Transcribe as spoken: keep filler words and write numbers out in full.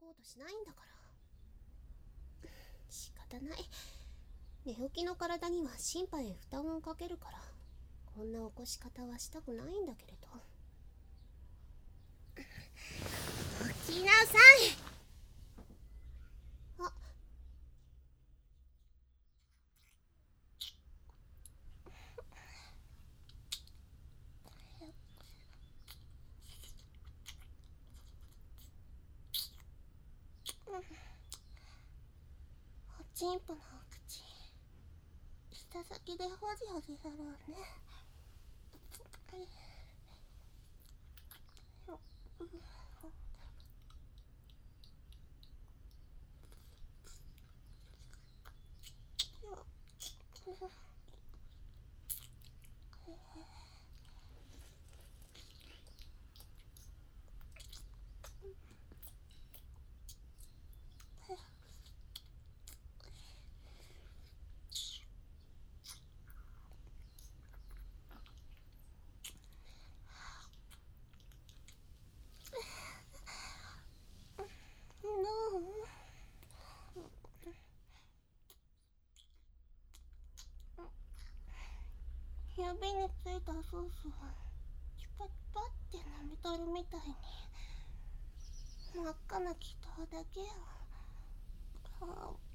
こうとしないんだから。仕方ない。寝起きの体には心配へ負担をかけるから、こんな起こし方はしたくないんだけれど。起きなさい。あ、おちんぽのお口、舌先でほじほじするわね。指についたソースをチュパチュパって舐めとるみたいに真っ赤な気筒だけや。あ